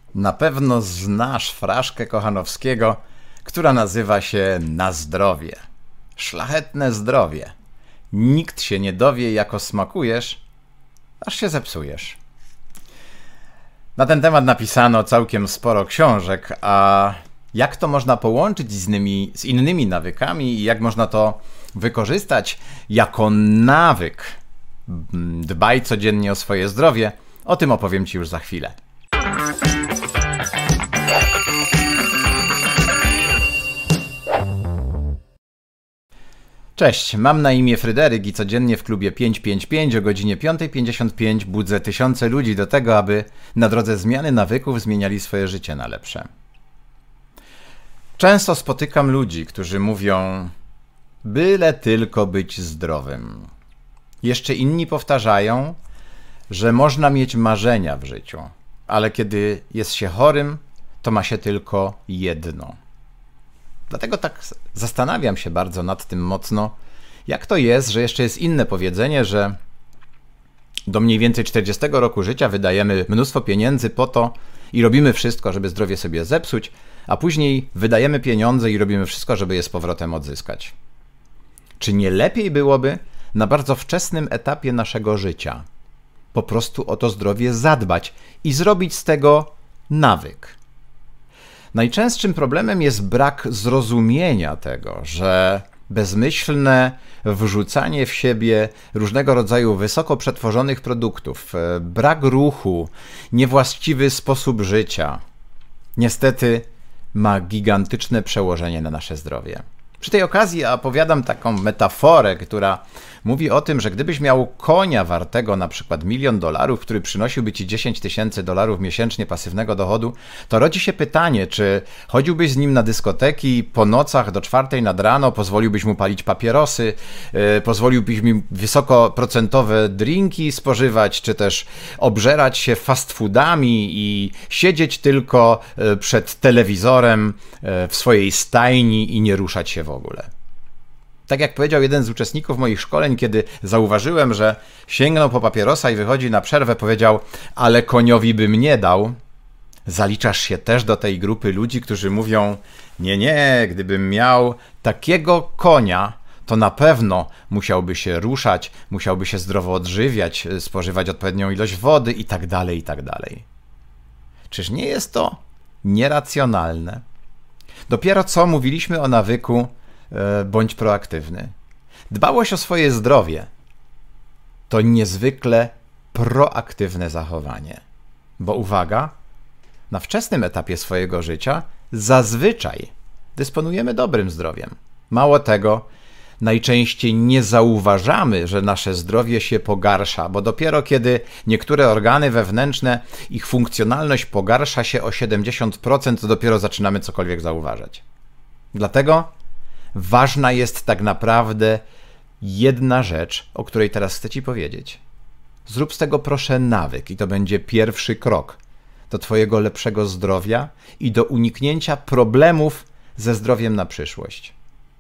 Na pewno znasz fraszkę Kochanowskiego, która nazywa się Na zdrowie. Szlachetne zdrowie. Nikt się nie dowie, jako smakujesz, aż się zepsujesz. Na ten temat napisano całkiem sporo książek, a jak to można połączyć z innymi nawykami i jak można to wykorzystać jako nawyk? Dbaj codziennie o swoje zdrowie, o tym opowiem Ci już za chwilę. Cześć, mam na imię Fryderyk i codziennie w klubie 555 o godzinie 5:55 budzę tysiące ludzi do tego, aby na drodze zmiany nawyków zmieniali swoje życie na lepsze. Często spotykam ludzi, którzy mówią: byle tylko być zdrowym. Jeszcze inni powtarzają, że można mieć marzenia w życiu, ale kiedy jest się chorym, to ma się tylko jedno. Dlatego tak zastanawiam się bardzo nad tym mocno, jak to jest, że jeszcze jest inne powiedzenie, że do mniej więcej 40 roku życia wydajemy mnóstwo pieniędzy po to i robimy wszystko, żeby zdrowie sobie zepsuć, a później wydajemy pieniądze i robimy wszystko, żeby je z powrotem odzyskać. Czy nie lepiej byłoby na bardzo wczesnym etapie naszego życia po prostu o to zdrowie zadbać i zrobić z tego nawyk? Najczęstszym problemem jest brak zrozumienia tego, że bezmyślne wrzucanie w siebie różnego rodzaju wysoko przetworzonych produktów, brak ruchu, niewłaściwy sposób życia niestety ma gigantyczne przełożenie na nasze zdrowie. Przy tej okazji opowiadam taką metaforę, która mówi o tym, że gdybyś miał konia wartego na przykład $1 milion, który przynosiłby ci $10,000 miesięcznie pasywnego dochodu, to rodzi się pytanie, czy chodziłbyś z nim na dyskoteki po nocach do 4 nad rano, pozwoliłbyś mu palić papierosy, pozwoliłbyś mu wysokoprocentowe drinki spożywać, czy też obżerać się fast foodami i siedzieć tylko przed telewizorem w swojej stajni i nie ruszać się w ogóle. Tak jak powiedział jeden z uczestników moich szkoleń, kiedy zauważyłem, że sięgnął po papierosa i wychodzi na przerwę, powiedział: ale koniowi bym nie dał. Zaliczasz się też do tej grupy ludzi, którzy mówią: nie, gdybym miał takiego konia, to na pewno musiałby się ruszać, musiałby się zdrowo odżywiać, spożywać odpowiednią ilość wody i tak dalej, i tak dalej. Czyż nie jest to nieracjonalne? Dopiero co mówiliśmy o nawyku bądź proaktywny. Dbałość o swoje zdrowie to niezwykle proaktywne zachowanie. Bo uwaga, na wczesnym etapie swojego życia zazwyczaj dysponujemy dobrym zdrowiem. Mało tego, najczęściej nie zauważamy, że nasze zdrowie się pogarsza, bo dopiero kiedy niektóre organy wewnętrzne, ich funkcjonalność pogarsza się o 70%, to dopiero zaczynamy cokolwiek zauważać. Dlatego ważna jest tak naprawdę jedna rzecz, o której teraz chcę Ci powiedzieć. Zrób z tego proszę nawyk i to będzie pierwszy krok do Twojego lepszego zdrowia i do uniknięcia problemów ze zdrowiem na przyszłość.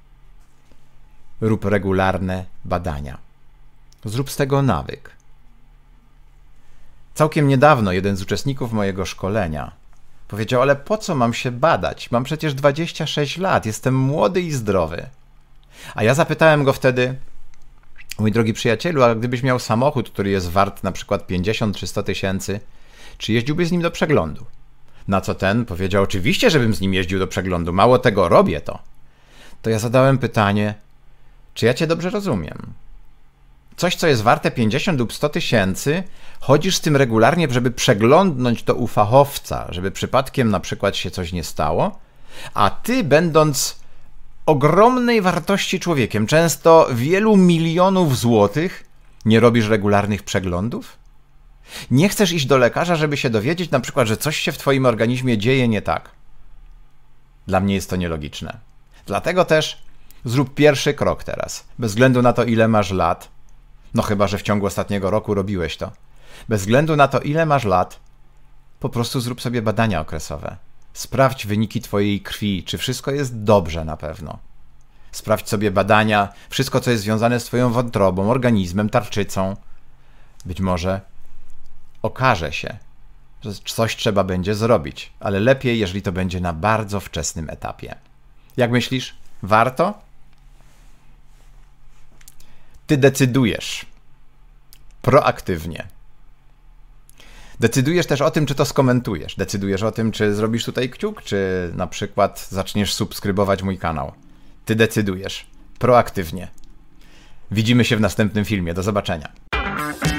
Rób regularne badania. Zrób z tego nawyk. Całkiem niedawno jeden z uczestników mojego szkolenia powiedział: ale po co mam się badać? Mam przecież 26 lat, jestem młody i zdrowy. A ja zapytałem go wtedy: mój drogi przyjacielu, a gdybyś miał samochód, który jest wart na przykład 50 czy 100 tysięcy, czy jeździłbyś z nim do przeglądu? Na co ten powiedział: oczywiście, żebym z nim jeździł do przeglądu, mało tego, robię to. To ja zadałem pytanie: czy ja Cię dobrze rozumiem? Coś, co jest warte 50 lub 100 tysięcy, chodzisz z tym regularnie, żeby przeglądnąć to u fachowca, żeby przypadkiem na przykład się coś nie stało, a ty, będąc ogromnej wartości człowiekiem, często wielu milionów złotych, nie robisz regularnych przeglądów? Nie chcesz iść do lekarza, żeby się dowiedzieć na przykład, że coś się w twoim organizmie dzieje nie tak? Dla mnie jest to nielogiczne. Dlatego też zrób pierwszy krok teraz, bez względu na to, ile masz lat. No chyba że w ciągu ostatniego roku robiłeś to. Bez względu na to, ile masz lat, po prostu zrób sobie badania okresowe. Sprawdź wyniki twojej krwi, czy wszystko jest dobrze na pewno. Sprawdź sobie badania, wszystko co jest związane z twoją wątrobą, organizmem, tarczycą. Być może okaże się, że coś trzeba będzie zrobić, ale lepiej, jeżeli to będzie na bardzo wczesnym etapie. Jak myślisz? Warto? Ty decydujesz proaktywnie. Decydujesz też o tym, czy to skomentujesz. Decydujesz o tym, czy zrobisz tutaj kciuk, czy na przykład zaczniesz subskrybować mój kanał. Ty decydujesz proaktywnie. Widzimy się w następnym filmie. Do zobaczenia.